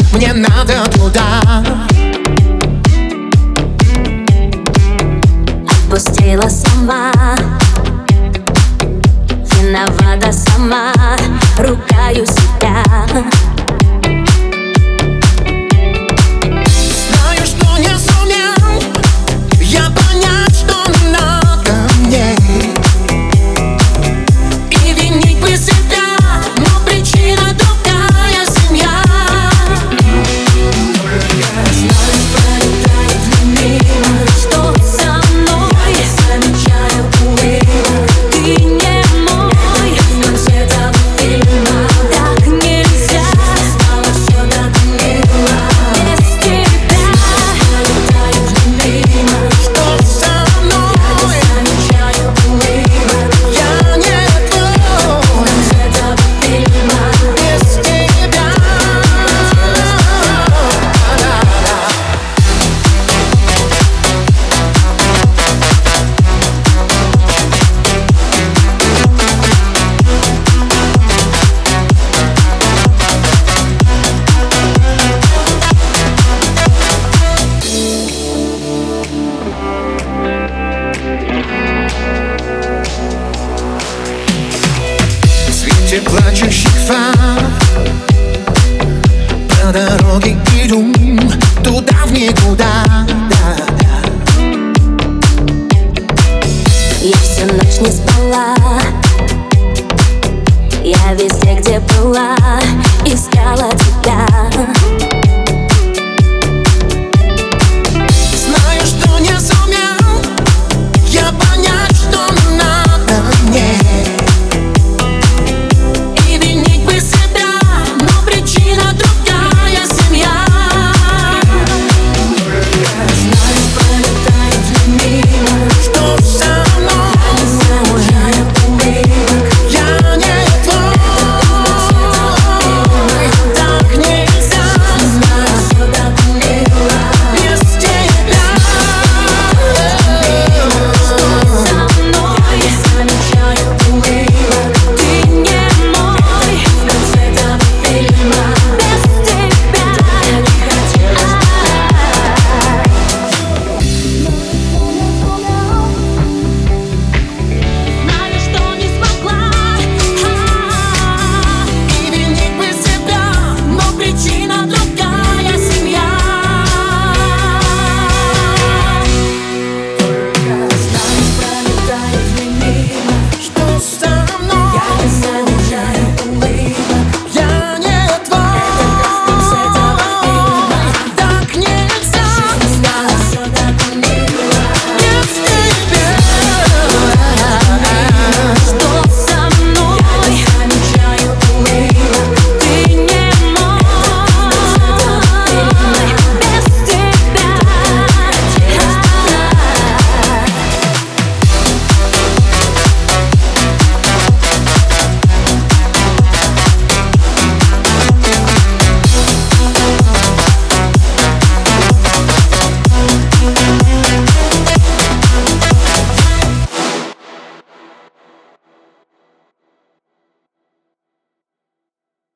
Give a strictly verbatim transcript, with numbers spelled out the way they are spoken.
мне надо туда. Отпустила сама, виновата сама, ругаю себя. Знаю, что не сумел я понять, что надо мне, и винить бы себя, но причина другая семья. Знаю, пролетает мимо, что со мной замечаю улыбку. Ты не мой, но цвета фильма. Так нельзя, стало все так мило без тебя. Пролетает мимо, Что со мной замечаю улыбку. я не твой, Цвета фильма. без тебя. В свете плачущих фар по дороге иду туда в никуда, да, да. Я всю ночь не спала, я везде, где была, искала тебя.